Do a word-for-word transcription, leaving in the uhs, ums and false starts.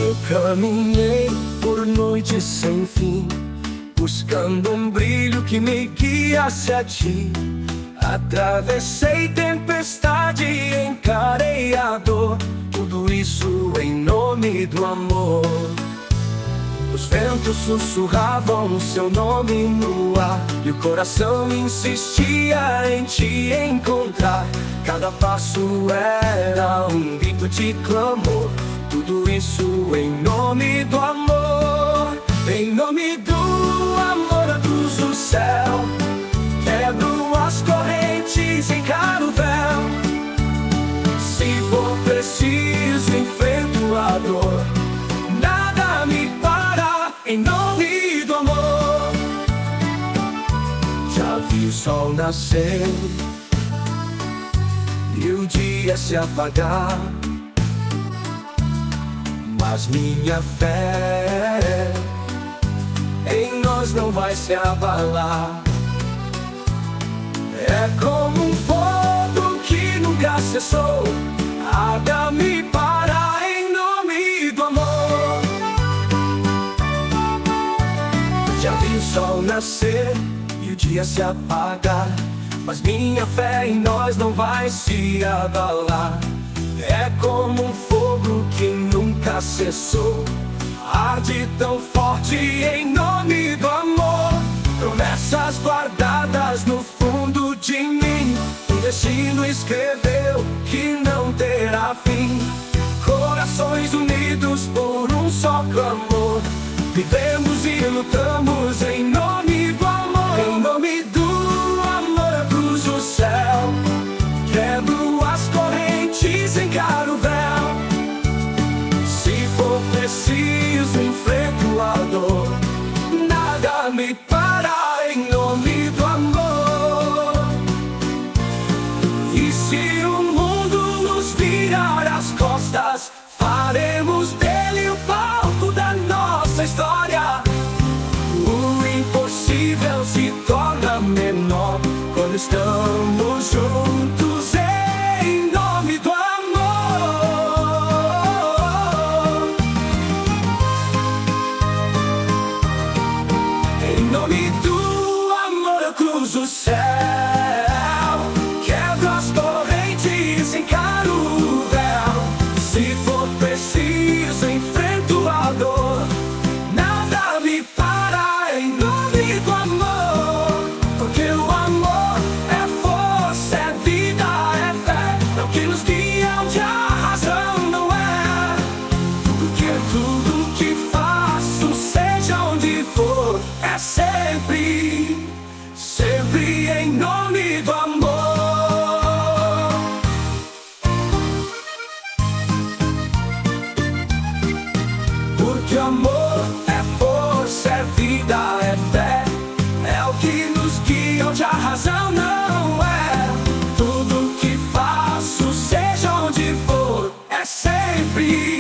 Eu caminhei por noites sem fim, buscando um brilho que me guiasse a ti. Atravessei tempestade e encarei a dor, tudo isso em nome do amor. Os ventos sussurravam seu nome no ar, e o coração insistia em te encontrar. Cada passo era um grito de clamor, tudo isso em nome do amor. Em nome do amor eu cruzo o céu, quebro as correntes, encaro o véu. Se for preciso enfrento a dor, nada me para, em nome do amor. Já vi o sol nascer e o dia se apagar, mas minha fé em nós não vai se abalar. É como um fogo que nunca cessou, arda-me para, em nome do amor. Já vi o sol nascer e o dia se apagar, mas minha fé em nós não vai se abalar. É como um fogo que nunca cessou, arde tão forte em nome do amor. Promessas guardadas no fundo de mim, o destino escreveu que não terá fim. Corações unidos por um só clamor, vivemos e lutamos em nome do amor. Em nome do amor eu cruzo o céu, quebro as correntes, encaro o véu. Se for preciso enfrento a dor, nada me para, em nome do amor. E se o mundo nos virar as costas, faremos dele o palco da nossa história. O impossível se torna menor quando estamos juntos em nome do amor. Em nome do amor eu cruzo o céu, quebro as correntes, encaro o véu. Se for preciso enfrento a dor, nada me para, em nome do amor. Porque o amor é força, é vida, é fé, é o que nos guia onde a razão não é. Porque tudo que faço, seja onde for, é sempre, sempre em nome do amor. Porque amor é força, é vida, é fé, é o que nos guia onde a razão não é. Tudo que faço, seja onde for, é sempre